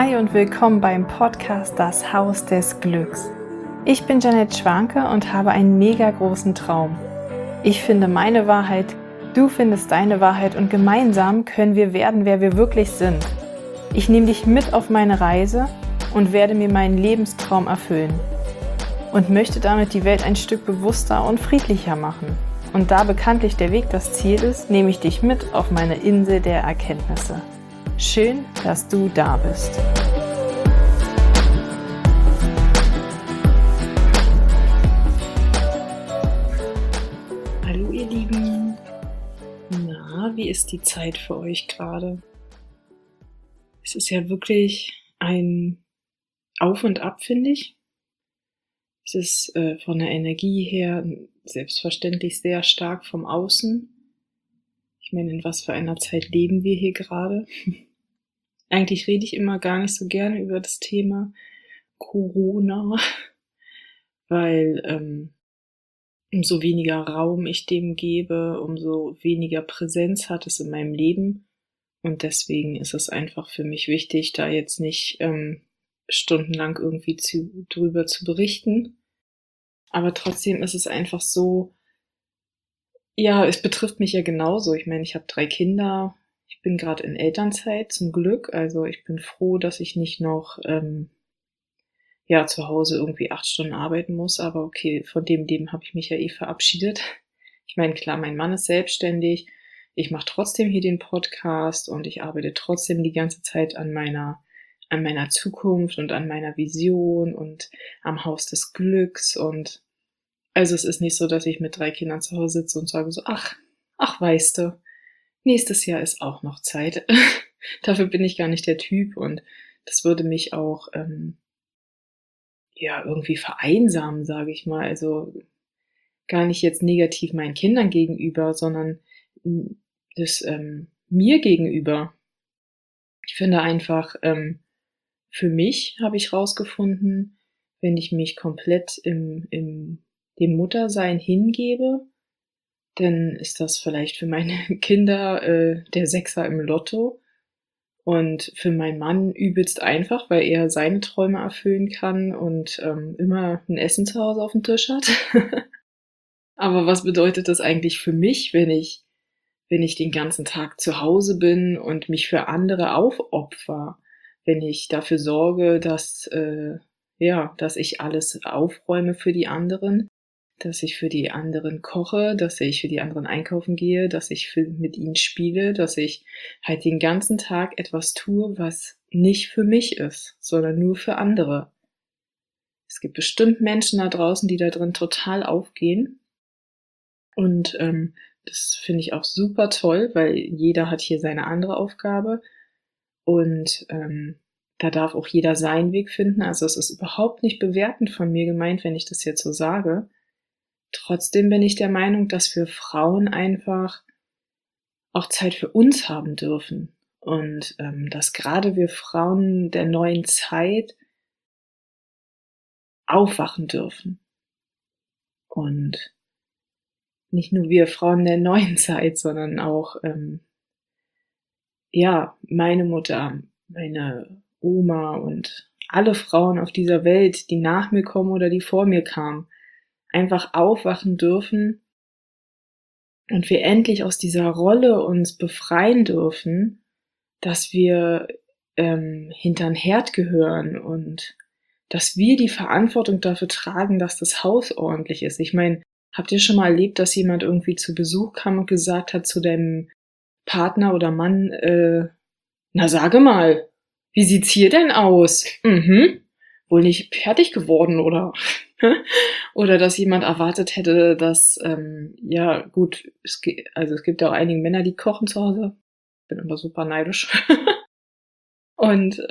Hi und willkommen beim Podcast Das Haus des Glücks. Ich bin Janette Schwanke und habe einen mega großen Traum. Ich finde meine Wahrheit, du findest deine Wahrheit und gemeinsam können wir werden, wer wir wirklich sind. Ich nehme dich mit auf meine Reise und werde mir meinen Lebenstraum erfüllen und möchte damit die Welt ein Stück bewusster und friedlicher machen. Und da bekanntlich der Weg das Ziel ist, nehme ich dich mit auf meine Insel der Erkenntnisse. Schön, dass du da bist. Hallo ihr Lieben. Na, wie ist die Zeit für euch gerade? Es ist ja wirklich ein Auf und Ab, finde ich. Es ist von der Energie her selbstverständlich sehr stark vom Außen. Ich meine, in was für einer Zeit leben wir hier gerade? Eigentlich rede ich immer gar nicht so gerne über das Thema Corona, weil umso weniger Raum ich dem gebe, umso weniger Präsenz hat es in meinem Leben. Und deswegen ist es einfach für mich wichtig, da jetzt nicht stundenlang irgendwie drüber zu berichten. Aber trotzdem ist es einfach so, ja, es betrifft mich ja genauso. Ich meine, ich habe 3 Kinder. Ich bin gerade in Elternzeit, zum Glück. Also ich bin froh, dass ich nicht noch zu Hause irgendwie 8 Stunden arbeiten muss. Aber okay, von dem Leben habe ich mich ja verabschiedet. Ich meine, klar, mein Mann ist selbstständig. Ich mache trotzdem hier den Podcast und ich arbeite trotzdem die ganze Zeit an meiner Zukunft und an meiner Vision und am Haus des Glücks. Und also es ist nicht so, dass ich mit 3 Kindern zu Hause sitze und sage so, ach, weißt du, nächstes Jahr ist auch noch Zeit. Dafür bin ich gar nicht der Typ und das würde mich auch irgendwie vereinsamen, sage ich mal. Also gar nicht jetzt negativ meinen Kindern gegenüber, sondern das mir gegenüber. Ich finde einfach, für mich habe ich rausgefunden, wenn ich mich komplett dem Muttersein hingebe, dann ist das vielleicht für meine Kinder der Sechser im Lotto und für meinen Mann übelst einfach, weil er seine Träume erfüllen kann und immer ein Essen zu Hause auf dem Tisch hat. Aber was bedeutet das eigentlich für mich, wenn ich den ganzen Tag zu Hause bin und mich für andere aufopfer? Wenn ich dafür sorge, dass ich alles aufräume für die anderen, dass ich für die anderen koche, dass ich für die anderen einkaufen gehe, dass ich mit ihnen spiele, dass ich halt den ganzen Tag etwas tue, was nicht für mich ist, sondern nur für andere. Es gibt bestimmt Menschen da draußen, die da drin total aufgehen. Und das finde ich auch super toll, weil jeder hat hier seine andere Aufgabe. Und da darf auch jeder seinen Weg finden. Also es ist überhaupt nicht bewertend von mir gemeint, wenn ich das jetzt so sage. Trotzdem bin ich der Meinung, dass wir Frauen einfach auch Zeit für uns haben dürfen. Und dass gerade wir Frauen der neuen Zeit aufwachen dürfen. Und nicht nur wir Frauen der neuen Zeit, sondern auch meine Mutter, meine Oma und alle Frauen auf dieser Welt, die nach mir kommen oder die vor mir kamen, einfach aufwachen dürfen und wir endlich aus dieser Rolle uns befreien dürfen, dass wir hintern Herd gehören und dass wir die Verantwortung dafür tragen, dass das Haus ordentlich ist. Ich meine, habt ihr schon mal erlebt, dass jemand irgendwie zu Besuch kam und gesagt hat zu deinem Partner oder Mann, na sage mal, wie sieht's hier denn aus? Wohl nicht fertig geworden, oder? Oder dass jemand erwartet hätte, dass, es gibt ja auch einige Männer, die kochen zu Hause. Bin immer super neidisch. Und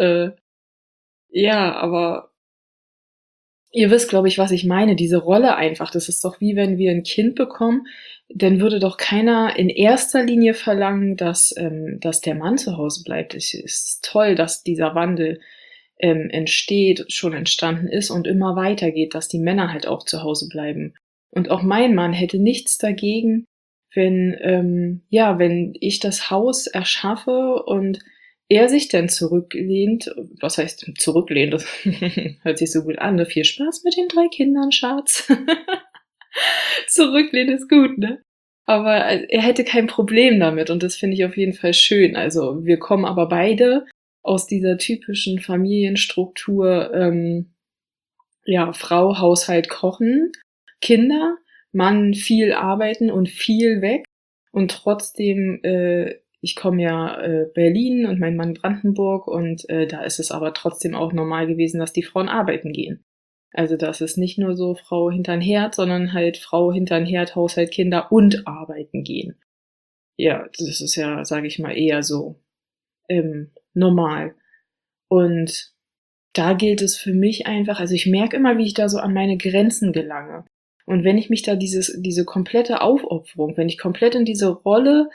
aber ihr wisst, glaube ich, was ich meine. Diese Rolle einfach, das ist doch wie wenn wir ein Kind bekommen, dann würde doch keiner in erster Linie verlangen, dass der Mann zu Hause bleibt. Es ist toll, dass dieser Wandel entsteht, schon entstanden ist und immer weitergeht, dass die Männer halt auch zu Hause bleiben. Und auch mein Mann hätte nichts dagegen, wenn ich das Haus erschaffe und er sich dann zurücklehnt, was heißt zurücklehnt, das hört sich so gut an, ne? Viel Spaß mit den 3 Kindern, Schatz. Zurücklehnen ist gut, ne? Aber er hätte kein Problem damit und das finde ich auf jeden Fall schön. Also wir kommen aber beide aus dieser typischen Familienstruktur, ja, Frau, Haushalt, Kochen, Kinder, Mann viel arbeiten und viel weg und trotzdem, ich komme ja Berlin und mein Mann Brandenburg und da ist es aber trotzdem auch normal gewesen, dass die Frauen arbeiten gehen. Also das ist nicht nur so Frau hintern Herd, sondern halt Frau hintern Herd, Haushalt, Kinder und arbeiten gehen. Ja, das ist ja, sage ich mal, eher so normal. Und da gilt es für mich einfach, also ich merke immer, wie ich da so an meine Grenzen gelange. Und wenn ich mich da diese komplette Aufopferung, wenn ich komplett in diese Rolle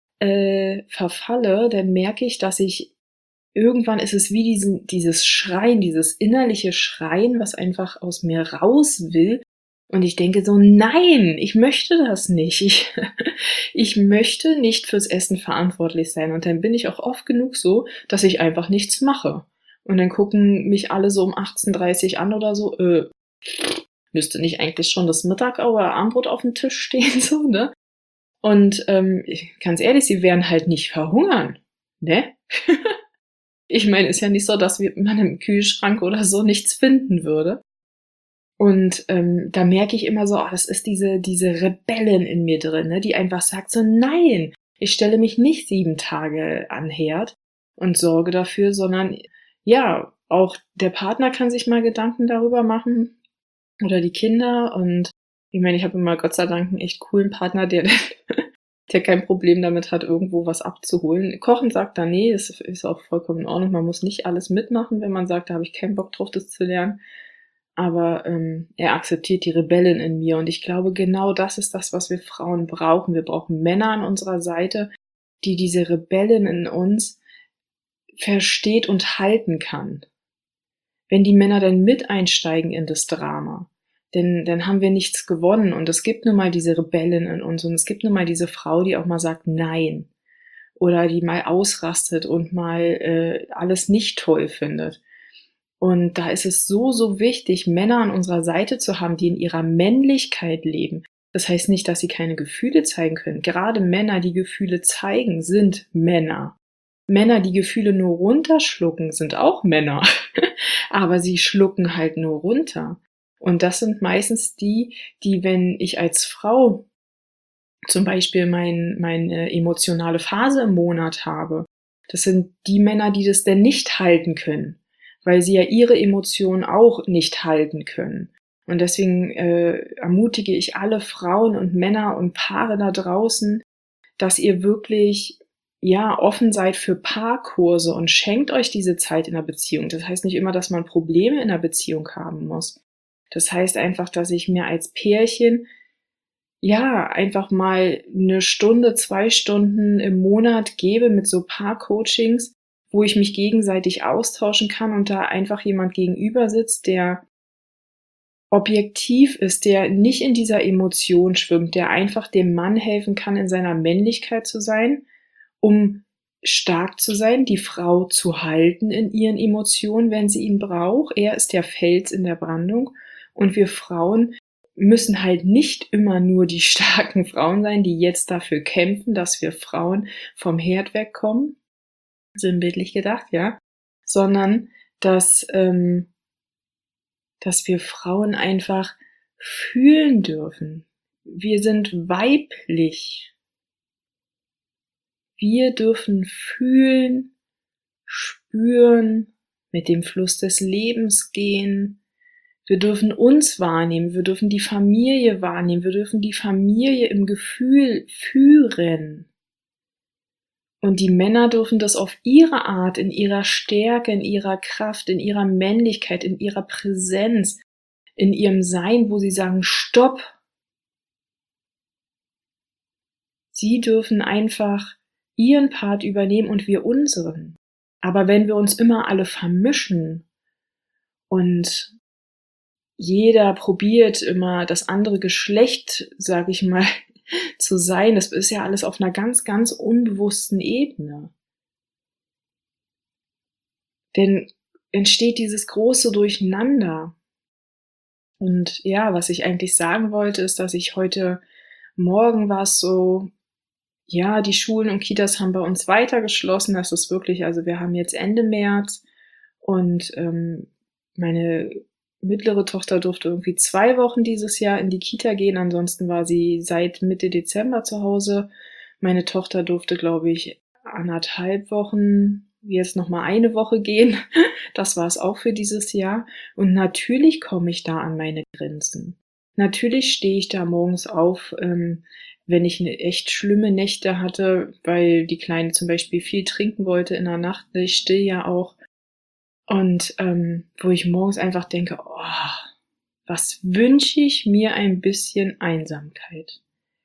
verfalle, dann merke ich, dass ich irgendwann ist es wie dieses Schreien, dieses innerliche Schreien, was einfach aus mir raus will. Und ich denke so, nein, ich möchte das nicht. Ich möchte nicht fürs Essen verantwortlich sein. Und dann bin ich auch oft genug so, dass ich einfach nichts mache. Und dann gucken mich alle so um 18:30 an oder so, müsste nicht eigentlich schon das Mittag- oder Abendbrot auf dem Tisch stehen, so, ne? Und ganz ehrlich, sie werden halt nicht verhungern, ne? Ich meine, ist ja nicht so, dass man im Kühlschrank oder so nichts finden würde. Und da merke ich immer so, das ist diese Rebellin in mir drin, ne, die einfach sagt so, nein, ich stelle mich nicht 7 Tage an Herd und sorge dafür, sondern ja, auch der Partner kann sich mal Gedanken darüber machen oder die Kinder. Und ich meine, ich habe immer Gott sei Dank einen echt coolen Partner, der kein Problem damit hat, irgendwo was abzuholen. Kochen sagt er, nee, das ist auch vollkommen in Ordnung. Man muss nicht alles mitmachen, wenn man sagt, da habe ich keinen Bock drauf, das zu lernen. Aber er akzeptiert die Rebellin in mir. Und ich glaube, genau das ist das, was wir Frauen brauchen. Wir brauchen Männer an unserer Seite, die diese Rebellin in uns versteht und halten kann. Wenn die Männer dann mit einsteigen in das Drama, dann haben wir nichts gewonnen. Und es gibt nun mal diese Rebellin in uns und es gibt nun mal diese Frau, die auch mal sagt Nein oder die mal ausrastet und mal alles nicht toll findet. Und da ist es so, so wichtig, Männer an unserer Seite zu haben, die in ihrer Männlichkeit leben. Das heißt nicht, dass sie keine Gefühle zeigen können. Gerade Männer, die Gefühle zeigen, sind Männer. Männer, die Gefühle nur runterschlucken, sind auch Männer. Aber sie schlucken halt nur runter. Und das sind meistens die, wenn ich als Frau zum Beispiel meine emotionale Phase im Monat habe, das sind die Männer, die das denn nicht halten können, weil sie ja ihre Emotionen auch nicht halten können. Und deswegen ermutige ich alle Frauen und Männer und Paare da draußen, dass ihr wirklich ja offen seid für Paarkurse und schenkt euch diese Zeit in der Beziehung. Das heißt nicht immer, dass man Probleme in der Beziehung haben muss. Das heißt einfach, dass ich mir als Pärchen ja einfach mal 1 Stunde, 2 Stunden im Monat gebe mit so Paarcoachings, wo ich mich gegenseitig austauschen kann und da einfach jemand gegenüber sitzt, der objektiv ist, der nicht in dieser Emotion schwimmt, der einfach dem Mann helfen kann, in seiner Männlichkeit zu sein, um stark zu sein, die Frau zu halten in ihren Emotionen, wenn sie ihn braucht. Er ist der Fels in der Brandung und wir Frauen müssen halt nicht immer nur die starken Frauen sein, die jetzt dafür kämpfen, dass wir Frauen vom Herd wegkommen, sinnbildlich gedacht, ja, sondern dass wir Frauen einfach fühlen dürfen. Wir sind weiblich. Wir dürfen fühlen, spüren, mit dem Fluss des Lebens gehen. Wir dürfen uns wahrnehmen, wir dürfen die Familie wahrnehmen, wir dürfen die Familie im Gefühl führen. Und die Männer dürfen das auf ihre Art, in ihrer Stärke, in ihrer Kraft, in ihrer Männlichkeit, in ihrer Präsenz, in ihrem Sein, wo sie sagen, stopp. Sie dürfen einfach ihren Part übernehmen und wir unseren. Aber wenn wir uns immer alle vermischen und jeder probiert immer das andere Geschlecht, sag ich mal, zu sein, das ist ja alles auf einer ganz, ganz unbewussten Ebene. Denn entsteht dieses große Durcheinander. Und ja, was ich eigentlich sagen wollte, ist, dass ich heute Morgen war es so, ja, die Schulen und Kitas haben bei uns weiter geschlossen. Das ist wirklich, also wir haben jetzt Ende März und meine mittlere Tochter durfte irgendwie 2 Wochen dieses Jahr in die Kita gehen. Ansonsten war sie seit Mitte Dezember zu Hause. Meine Tochter durfte, glaube ich, 1,5 Wochen, jetzt noch mal 1 Woche gehen. Das war es auch für dieses Jahr. Und natürlich komme ich da an meine Grenzen. Natürlich stehe ich da morgens auf, wenn ich echt schlimme Nächte hatte, weil die Kleine zum Beispiel viel trinken wollte in der Nacht. Ich still ja auch. Und wo ich morgens einfach denke, oh, was wünsche ich mir ein bisschen Einsamkeit.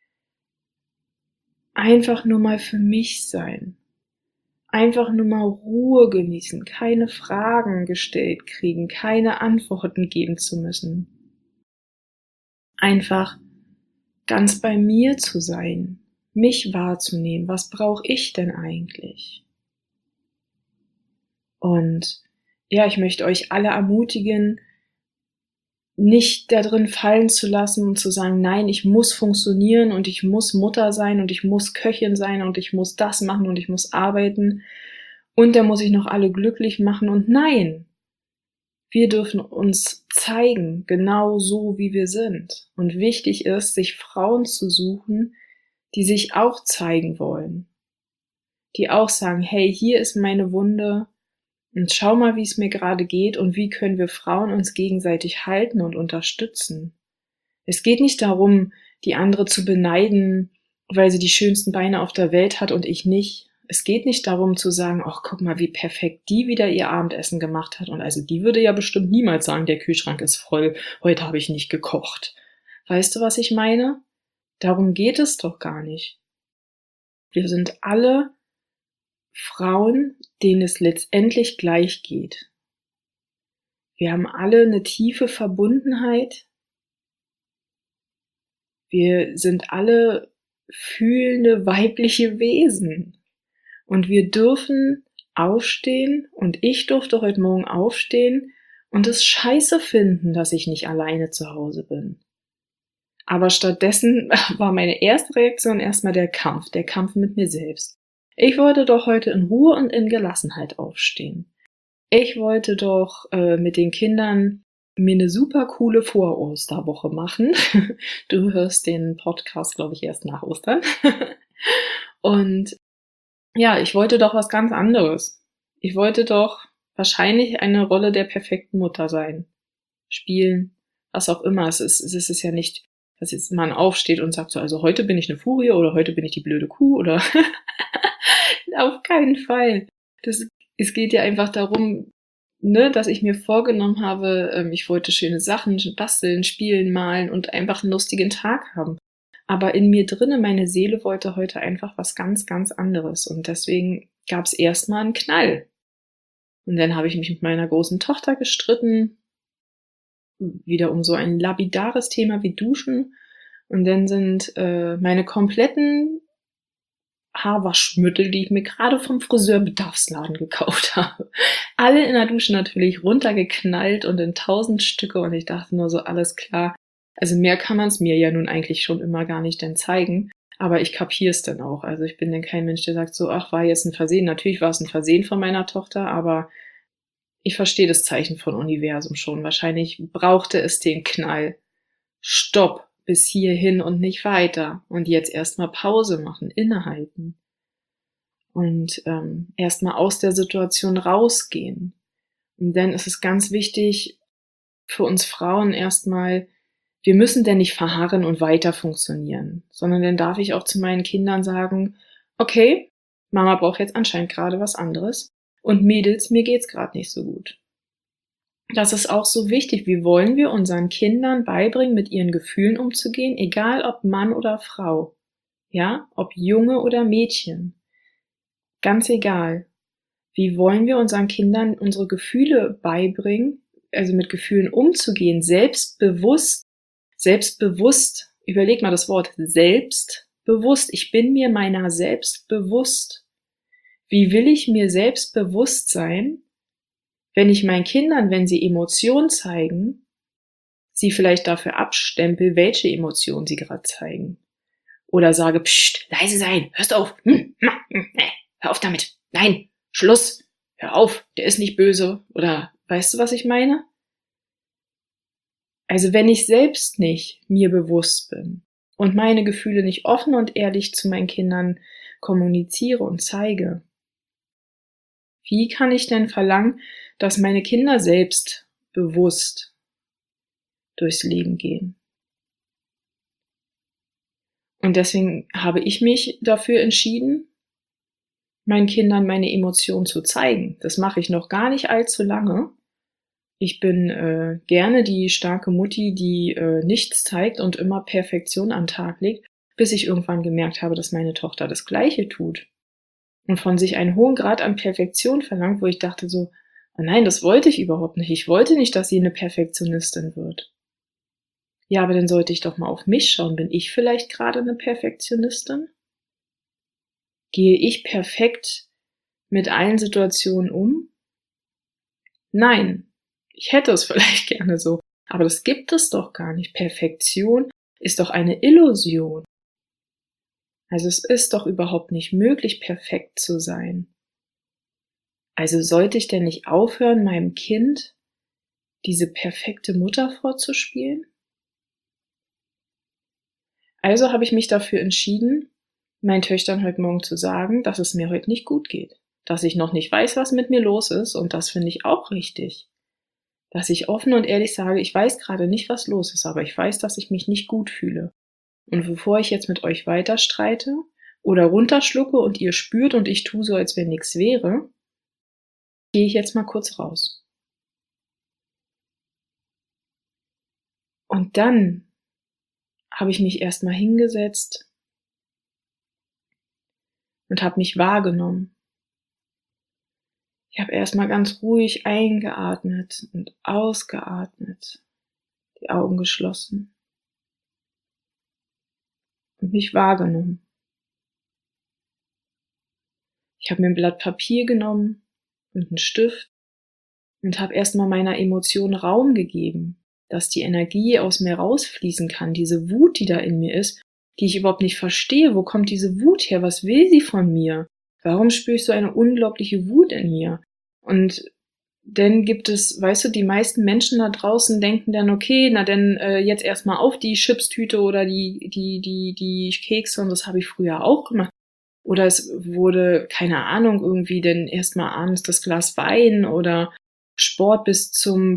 Einfach nur mal für mich sein. Einfach nur mal Ruhe genießen, keine Fragen gestellt kriegen, keine Antworten geben zu müssen. Einfach ganz bei mir zu sein, mich wahrzunehmen, was brauche ich denn eigentlich? Und ja, ich möchte euch alle ermutigen, nicht da drin fallen zu lassen und zu sagen, nein, ich muss funktionieren und ich muss Mutter sein und ich muss Köchin sein und ich muss das machen und ich muss arbeiten und da muss ich noch alle glücklich machen. Und nein, wir dürfen uns zeigen, genau so wie wir sind. Und wichtig ist, sich Frauen zu suchen, die sich auch zeigen wollen, die auch sagen, hey, hier ist meine Wunde, und schau mal, wie es mir gerade geht und wie können wir Frauen uns gegenseitig halten und unterstützen. Es geht nicht darum, die andere zu beneiden, weil sie die schönsten Beine auf der Welt hat und ich nicht. Es geht nicht darum zu sagen, ach, guck mal, wie perfekt die wieder ihr Abendessen gemacht hat. Und also die würde ja bestimmt niemals sagen, der Kühlschrank ist voll, heute habe ich nicht gekocht. Weißt du, was ich meine? Darum geht es doch gar nicht. Wir sind alle Frauen, denen es letztendlich gleich geht. Wir haben alle eine tiefe Verbundenheit. Wir sind alle fühlende weibliche Wesen. Und wir dürfen aufstehen und ich durfte heute Morgen aufstehen und es scheiße finden, dass ich nicht alleine zu Hause bin. Aber stattdessen war meine erste Reaktion erstmal der Kampf mit mir selbst. Ich wollte doch heute in Ruhe und in Gelassenheit aufstehen. Ich wollte doch mit den Kindern mir eine super coole Vor-Osterwoche machen. Du hörst den Podcast, glaube ich, erst nach Ostern. Und ja, ich wollte doch was ganz anderes. Ich wollte doch wahrscheinlich eine Rolle der perfekten Mutter sein. Spielen, was auch immer. Es ist ja nicht, dass jetzt man aufsteht und sagt so, also heute bin ich eine Furie oder heute bin ich die blöde Kuh oder auf keinen Fall. Es geht ja einfach darum, ne, dass ich mir vorgenommen habe, ich wollte schöne Sachen basteln, spielen, malen und einfach einen lustigen Tag haben. Aber in mir drinne, meine Seele wollte heute einfach was ganz, ganz anderes. Und deswegen gab es erstmal einen Knall. Und dann habe ich mich mit meiner großen Tochter gestritten. Wieder um so ein lapidares Thema wie Duschen. Und dann sind meine kompletten Haarwaschmittel, die ich mir gerade vom Friseurbedarfsladen gekauft habe, alle in der Dusche natürlich runtergeknallt und in 1000 Stücke. Und ich dachte nur so, alles klar. Also mehr kann man es mir ja nun eigentlich schon immer gar nicht denn zeigen. Aber ich kapiere es dann auch. Also ich bin dann kein Mensch, der sagt so, ach, war jetzt ein Versehen. Natürlich war es ein Versehen von meiner Tochter, aber ich verstehe das Zeichen von Universum schon. Wahrscheinlich brauchte es den Knall. Stopp, bis hierhin und nicht weiter. Und jetzt erstmal Pause machen, innehalten. Und erstmal aus der Situation rausgehen. Und dann ist es ganz wichtig für uns Frauen erstmal, wir müssen denn nicht verharren und weiter funktionieren, sondern dann darf ich auch zu meinen Kindern sagen, okay, Mama braucht jetzt anscheinend gerade was anderes und Mädels, mir geht's gerade nicht so gut. Das ist auch so wichtig. Wie wollen wir unseren Kindern beibringen, mit ihren Gefühlen umzugehen, egal ob Mann oder Frau, ja, ob Junge oder Mädchen, ganz egal. Wie wollen wir unseren Kindern unsere Gefühle beibringen, also mit Gefühlen umzugehen, selbstbewusst, überleg mal das Wort selbstbewusst. Ich bin mir meiner selbst bewusst. Wie will ich mir selbst bewusst sein, wenn ich meinen Kindern, wenn sie Emotionen zeigen, sie vielleicht dafür abstempel, welche Emotionen sie gerade zeigen. Oder sage, pst, leise sein, hörst auf, hör auf damit, nein, Schluss, hör auf, der ist nicht böse. Oder weißt du, was ich meine? Also wenn ich selbst nicht mir bewusst bin und meine Gefühle nicht offen und ehrlich zu meinen Kindern kommuniziere und zeige, wie kann ich denn verlangen, dass meine Kinder selbst bewusst durchs Leben gehen? Und deswegen habe ich mich dafür entschieden, meinen Kindern meine Emotionen zu zeigen. Das mache ich noch gar nicht allzu lange. Ich bin gerne die starke Mutti, die nichts zeigt und immer Perfektion an den Tag legt, bis ich irgendwann gemerkt habe, dass meine Tochter das Gleiche tut. Und von sich einen hohen Grad an Perfektion verlangt, wo ich dachte so, oh nein, das wollte ich überhaupt nicht. Ich wollte nicht, dass sie eine Perfektionistin wird. Ja, aber dann sollte ich doch mal auf mich schauen. Bin ich vielleicht gerade eine Perfektionistin? Gehe ich perfekt mit allen Situationen um? Nein, ich hätte es vielleicht gerne so, aber das gibt es doch gar nicht. Perfektion ist doch eine Illusion. Also es ist doch überhaupt nicht möglich, perfekt zu sein. Also sollte ich denn nicht aufhören, meinem Kind diese perfekte Mutter vorzuspielen? Also habe ich mich dafür entschieden, meinen Töchtern heute Morgen zu sagen, dass es mir heute nicht gut geht. Dass ich noch nicht weiß, was mit mir los ist, und das finde ich auch richtig. Dass ich offen und ehrlich sage, ich weiß gerade nicht, was los ist, aber ich weiß, dass ich mich nicht gut fühle. Und bevor ich jetzt mit euch weiter streite oder runterschlucke und ihr spürt und ich tue so, als wenn nichts wäre, gehe ich jetzt mal kurz raus. Und dann habe ich mich erstmal hingesetzt und habe mich wahrgenommen. Ich habe erstmal ganz ruhig eingeatmet und ausgeatmet, die Augen geschlossen und mich wahrgenommen. Ich habe mir ein Blatt Papier genommen und einen Stift und habe erstmal meiner Emotion Raum gegeben, dass die Energie aus mir rausfließen kann, diese Wut, die da in mir ist, die ich überhaupt nicht verstehe. Wo kommt diese Wut her? Was will sie von mir? Warum spüre ich so eine unglaubliche Wut in mir? Und dann gibt es, weißt du, die meisten Menschen da draußen denken dann, okay, na dann jetzt erstmal auf die Chipstüte oder die Kekse, und das habe ich früher auch gemacht. Oder es wurde, keine Ahnung, irgendwie dann erstmal abends das Glas Wein oder Sport bis zum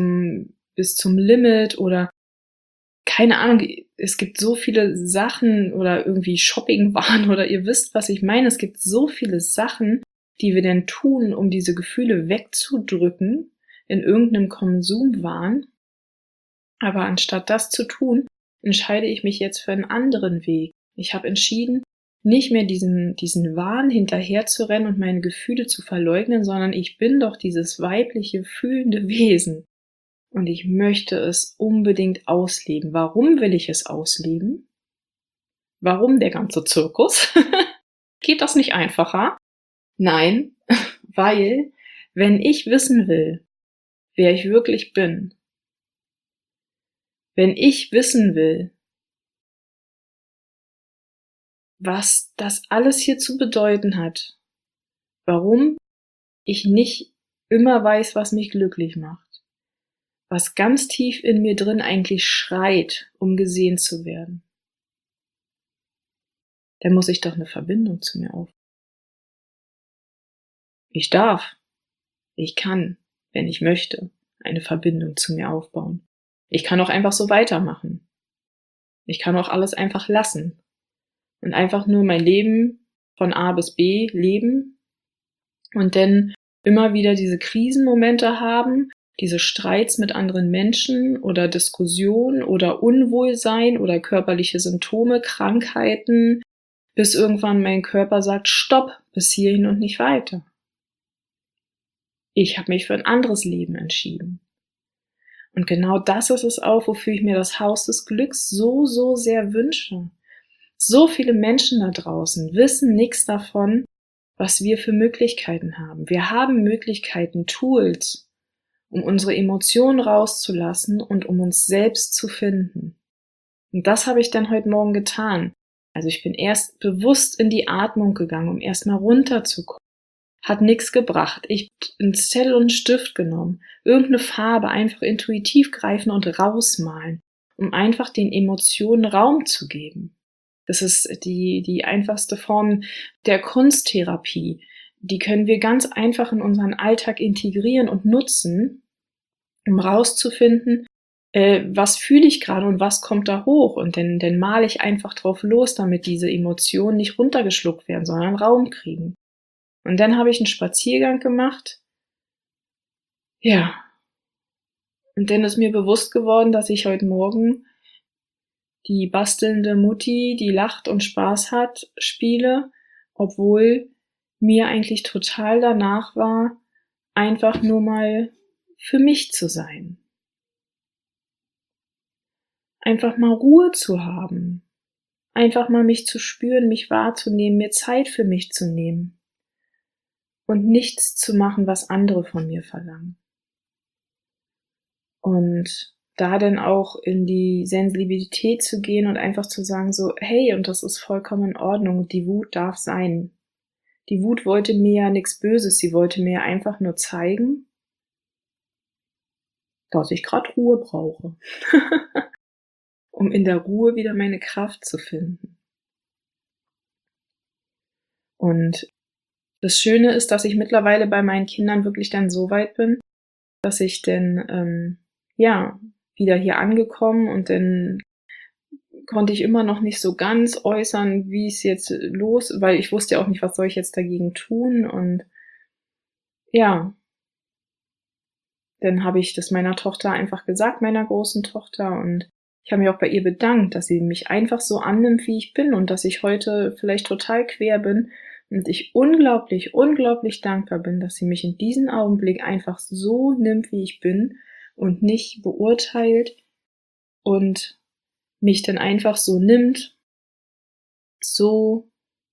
Limit oder keine Ahnung, es gibt so viele Sachen oder irgendwie Shoppingwahn oder ihr wisst, was ich meine. Es gibt so viele Sachen, die wir denn tun, um diese Gefühle wegzudrücken in irgendeinem Konsumwahn. Aber anstatt das zu tun, entscheide ich mich jetzt für einen anderen Weg. Ich habe entschieden, nicht mehr diesen Wahn hinterher zu rennen und meine Gefühle zu verleugnen, sondern ich bin doch dieses weibliche, fühlende Wesen. Und ich möchte es unbedingt ausleben. Warum will ich es ausleben? Warum der ganze Zirkus? Geht das nicht einfacher? Nein, weil, wenn ich wissen will, wer ich wirklich bin, wenn ich wissen will, was das alles hier zu bedeuten hat, warum ich nicht immer weiß, was mich glücklich macht, was ganz tief in mir drin eigentlich schreit, um gesehen zu werden, dann muss ich doch eine Verbindung zu mir aufbauen. Ich darf, ich kann, wenn ich möchte, eine Verbindung zu mir aufbauen. Ich kann auch einfach so weitermachen. Ich kann auch alles einfach lassen und einfach nur mein Leben von A bis B leben und dann immer wieder diese Krisenmomente haben, diese Streits mit anderen Menschen oder Diskussionen oder Unwohlsein oder körperliche Symptome, Krankheiten, bis irgendwann mein Körper sagt, stopp, bis hierhin und nicht weiter. Ich habe mich für ein anderes Leben entschieden. Und genau das ist es auch, wofür ich mir das Haus des Glücks so, so sehr wünsche. So viele Menschen da draußen wissen nichts davon, was wir für Möglichkeiten haben. Wir haben Möglichkeiten, Tools, um unsere Emotionen rauszulassen und um uns selbst zu finden. Und das habe ich dann heute Morgen getan. Also ich bin erst bewusst in die Atmung gegangen, um erstmal runterzukommen. Hat nichts gebracht. Ich habe einen Zettel und einen Stift genommen, irgendeine Farbe einfach intuitiv greifen und rausmalen, um einfach den Emotionen Raum zu geben. Das ist die einfachste Form der Kunsttherapie. Die können wir ganz einfach in unseren Alltag integrieren und nutzen, um rauszufinden, was fühle ich gerade und was kommt da hoch. Und dann male ich einfach drauf los, damit diese Emotionen nicht runtergeschluckt werden, sondern Raum kriegen. Und dann habe ich einen Spaziergang gemacht. Ja. Und dann ist mir bewusst geworden, dass ich heute Morgen die bastelnde Mutti, die lacht und Spaß hat, spiele, obwohl mir eigentlich total danach war, einfach nur mal für mich zu sein. Einfach mal Ruhe zu haben. Einfach mal mich zu spüren, mich wahrzunehmen, mir Zeit für mich zu nehmen. Und nichts zu machen, was andere von mir verlangen. Und da dann auch in die Sensibilität zu gehen und einfach zu sagen so, hey, und das ist vollkommen in Ordnung, die Wut darf sein. Die Wut wollte mir ja nichts Böses, sie wollte mir einfach nur zeigen, dass ich gerade Ruhe brauche, um in der Ruhe wieder meine Kraft zu finden. Und das Schöne ist, dass ich mittlerweile bei meinen Kindern wirklich dann so weit bin, dass ich dann, wieder hier angekommen und dann konnte ich immer noch nicht so ganz äußern, wie es jetzt weil ich wusste ja auch nicht, was soll ich jetzt dagegen tun und ja, dann habe ich das meiner Tochter einfach gesagt, meiner großen Tochter und ich habe mich auch bei ihr bedankt, dass sie mich einfach so annimmt, wie ich bin und dass ich heute vielleicht total quer bin und ich unglaublich, unglaublich dankbar bin, dass sie mich in diesem Augenblick einfach so nimmt, wie ich bin und nicht beurteilt und mich dann einfach so nimmt, so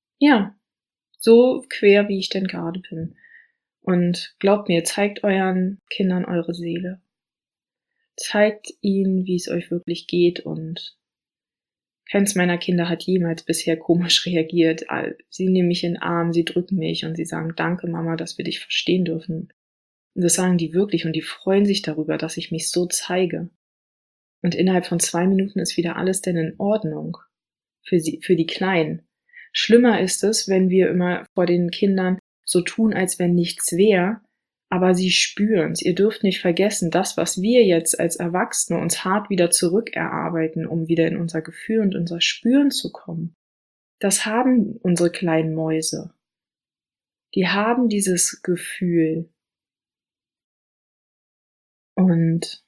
quer, wie ich denn gerade bin. Und glaubt mir, zeigt euren Kindern eure Seele. Zeigt ihnen, wie es euch wirklich geht und keins meiner Kinder hat jemals bisher komisch reagiert. Sie nehmen mich in den Arm, sie drücken mich und sie sagen, danke Mama, dass wir dich verstehen dürfen. Und das sagen die wirklich und die freuen sich darüber, dass ich mich so zeige. Und innerhalb von 2 Minuten ist wieder alles denn in Ordnung. Für die Kleinen. Schlimmer ist es, wenn wir immer vor den Kindern so tun, als wenn nichts wäre, aber sie spüren's. Ihr dürft nicht vergessen, das, was wir jetzt als Erwachsene uns hart wieder zurückerarbeiten, um wieder in unser Gefühl und unser Spüren zu kommen, das haben unsere kleinen Mäuse. Die haben dieses Gefühl. Und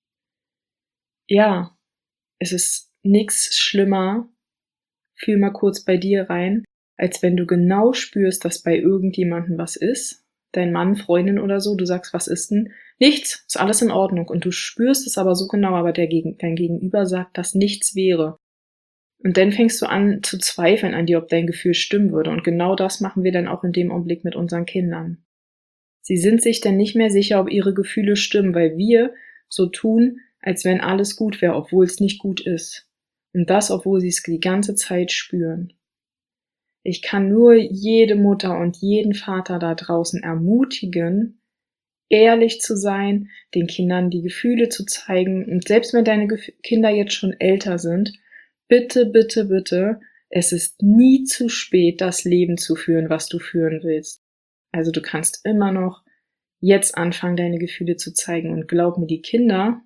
ja, es ist nichts schlimmer, fühl mal kurz bei dir rein, als wenn du genau spürst, dass bei irgendjemandem was ist, dein Mann, Freundin oder so, du sagst, was ist denn? Nichts, ist alles in Ordnung und du spürst es aber so genau, aber dein Gegenüber sagt, dass nichts wäre. Und dann fängst du an zu zweifeln an dir, ob dein Gefühl stimmen würde und genau das machen wir dann auch in dem Augenblick mit unseren Kindern. Sie sind sich dann nicht mehr sicher, ob ihre Gefühle stimmen, weil wir so tun, als wenn alles gut wäre, obwohl es nicht gut ist. Und das, obwohl sie es die ganze Zeit spüren. Ich kann nur jede Mutter und jeden Vater da draußen ermutigen, ehrlich zu sein, den Kindern die Gefühle zu zeigen. Und selbst wenn deine Kinder jetzt schon älter sind, bitte, bitte, bitte, es ist nie zu spät, das Leben zu führen, was du führen willst. Also du kannst immer noch jetzt anfangen, deine Gefühle zu zeigen. Und glaub mir, die Kinder,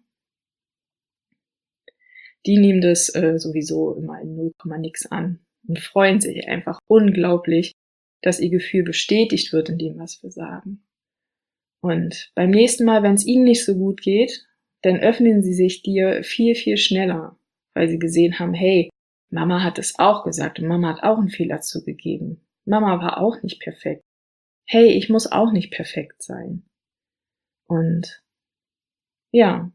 die nehmen das sowieso immer in 0, nix an und freuen sich einfach unglaublich, dass ihr Gefühl bestätigt wird in dem, was wir sagen. Und beim nächsten Mal, wenn es ihnen nicht so gut geht, dann öffnen sie sich dir viel, viel schneller, weil sie gesehen haben, hey, Mama hat es auch gesagt und Mama hat auch einen Fehler zugegeben. Mama war auch nicht perfekt. Hey, ich muss auch nicht perfekt sein. Und ja,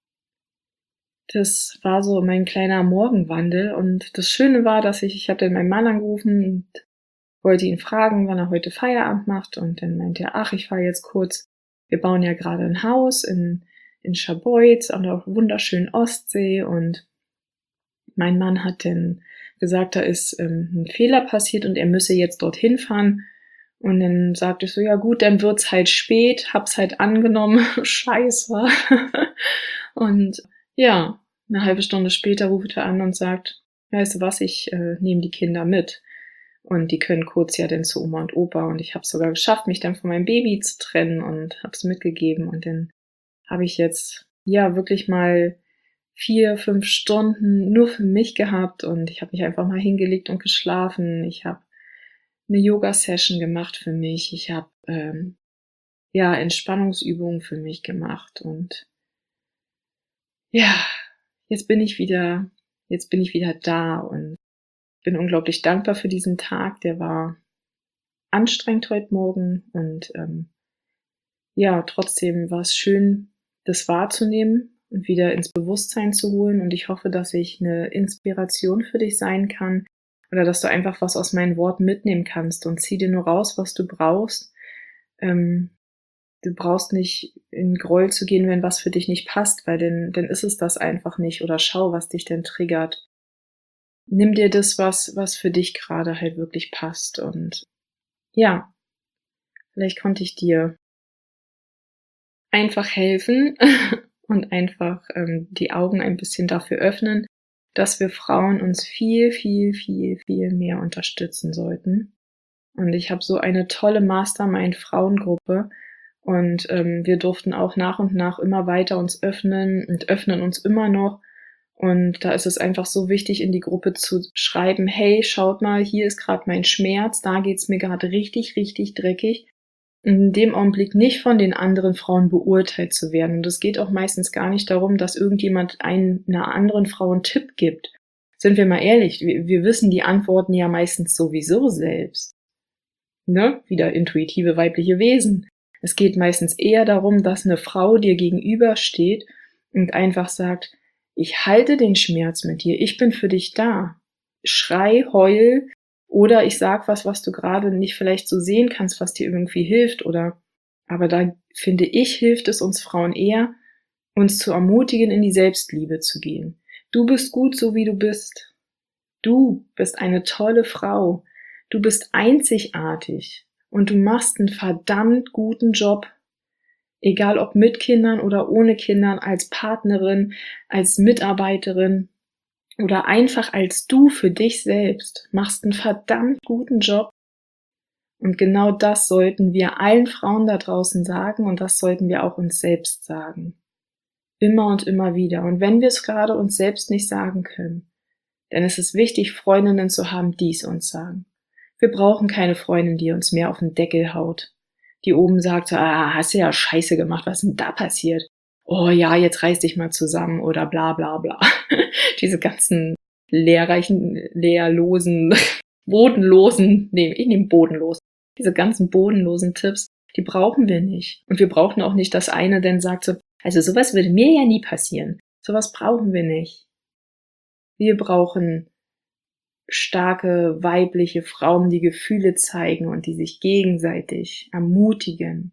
das war so mein kleiner Morgenwandel und das Schöne war, dass ich habe dann meinen Mann angerufen und wollte ihn fragen, wann er heute Feierabend macht und dann meinte er, ach, ich fahre jetzt kurz wir bauen ja gerade ein Haus in Scharbeutz an der wunderschönen Ostsee und mein Mann hat dann gesagt, da ist ein Fehler passiert und er müsse jetzt dorthin fahren. Und dann sagte ich so, ja gut, dann wird's halt spät, hab's halt angenommen, scheiße. Und ja, eine halbe Stunde später ruft er an und sagt, weißt du was, ich nehme die Kinder mit. Und die können kurz ja dann zu Oma und Opa. Und ich habe es sogar geschafft, mich dann von meinem Baby zu trennen und habe es mitgegeben. Und dann habe ich jetzt ja wirklich mal 4, 5 Stunden nur für mich gehabt. Und ich habe mich einfach mal hingelegt und geschlafen. Ich habe eine Yoga-Session gemacht für mich. Ich habe ja Entspannungsübungen für mich gemacht. Und ja, jetzt bin ich wieder da und bin unglaublich dankbar für diesen Tag. Der war anstrengend heute Morgen und ja, trotzdem war es schön, das wahrzunehmen und wieder ins Bewusstsein zu holen. Und ich hoffe, dass ich eine Inspiration für dich sein kann oder dass du einfach was aus meinen Worten mitnehmen kannst und zieh dir nur raus, was du brauchst. Du brauchst nicht in Groll zu gehen, wenn was für dich nicht passt, weil dann ist es das einfach nicht. Oder schau, was dich denn triggert. Nimm dir das, was für dich gerade halt wirklich passt. Und ja, vielleicht konnte ich dir einfach helfen und einfach die Augen ein bisschen dafür öffnen, dass wir Frauen uns viel, viel, viel, viel mehr unterstützen sollten. Und ich habe so eine tolle Mastermind-Frauengruppe und wir durften auch nach und nach immer weiter uns öffnen und öffnen uns immer noch. Und da ist es einfach so wichtig, in die Gruppe zu schreiben, hey, schaut mal, hier ist gerade mein Schmerz, da geht's mir gerade richtig, richtig dreckig. In dem Augenblick nicht von den anderen Frauen beurteilt zu werden. Und es geht auch meistens gar nicht darum, dass irgendjemand einer anderen Frau einen Tipp gibt. Sind wir mal ehrlich, wir wissen die Antworten ja meistens sowieso selbst. Ne? Wieder intuitive weibliche Wesen. Es geht meistens eher darum, dass eine Frau dir gegenübersteht und einfach sagt, ich halte den Schmerz mit dir, ich bin für dich da. Schrei, heul oder ich sag was du gerade nicht vielleicht so sehen kannst, was dir irgendwie hilft aber da finde ich, hilft es uns Frauen eher, uns zu ermutigen, in die Selbstliebe zu gehen. Du bist gut, so wie du bist. Du bist eine tolle Frau. Du bist einzigartig und du machst einen verdammt guten Job. Egal ob mit Kindern oder ohne Kindern, als Partnerin, als Mitarbeiterin oder einfach als du für dich selbst, machst einen verdammt guten Job. Und genau das sollten wir allen Frauen da draußen sagen und das sollten wir auch uns selbst sagen. Immer und immer wieder. Und wenn wir es gerade uns selbst nicht sagen können, dann ist es wichtig, Freundinnen zu haben, die es uns sagen. Wir brauchen keine Freundin, die uns mehr auf den Deckel haut. Die oben sagt, hast du ja Scheiße gemacht, was ist denn da passiert? Oh ja, jetzt reiß dich mal zusammen oder bla bla bla. Diese ganzen leerlosen, bodenlosen, ich nehme bodenlos. Diese ganzen bodenlosen Tipps, die brauchen wir nicht. Und wir brauchen auch nicht, dass eine dann sagt so, also sowas würde mir ja nie passieren. Sowas brauchen wir nicht. Wir brauchen starke weibliche Frauen, die Gefühle zeigen und die sich gegenseitig ermutigen,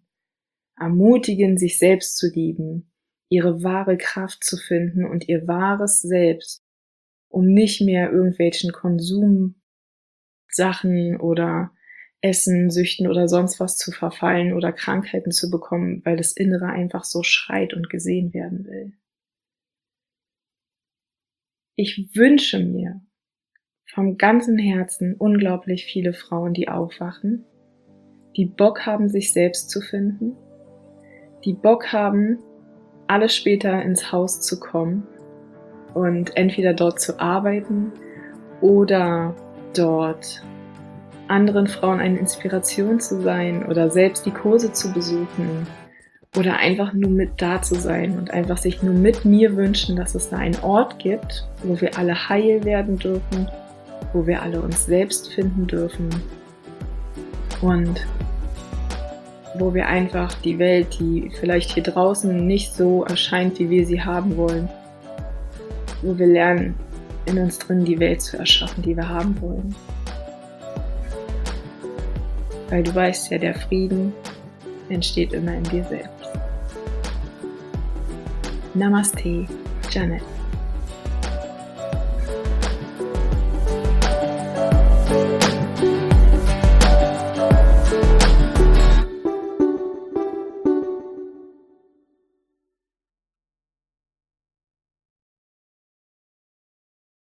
sich selbst zu lieben, ihre wahre Kraft zu finden und ihr wahres Selbst, um nicht mehr irgendwelchen Konsumsachen oder Essensüchten oder sonst was zu verfallen oder Krankheiten zu bekommen, weil das Innere einfach so schreit und gesehen werden will. Ich wünsche mir vom ganzen Herzen unglaublich viele Frauen, die aufwachen, die Bock haben, sich selbst zu finden, die Bock haben, alle später ins Haus zu kommen und entweder dort zu arbeiten oder dort anderen Frauen eine Inspiration zu sein oder selbst die Kurse zu besuchen oder einfach nur mit da zu sein und einfach sich nur mit mir wünschen, dass es da einen Ort gibt, wo wir alle heil werden dürfen, wo wir alle uns selbst finden dürfen und wo wir einfach die Welt, die vielleicht hier draußen nicht so erscheint, wie wir sie haben wollen, wo wir lernen, in uns drin die Welt zu erschaffen, die wir haben wollen. Weil du weißt ja, der Frieden entsteht immer in dir selbst. Namaste, Janet.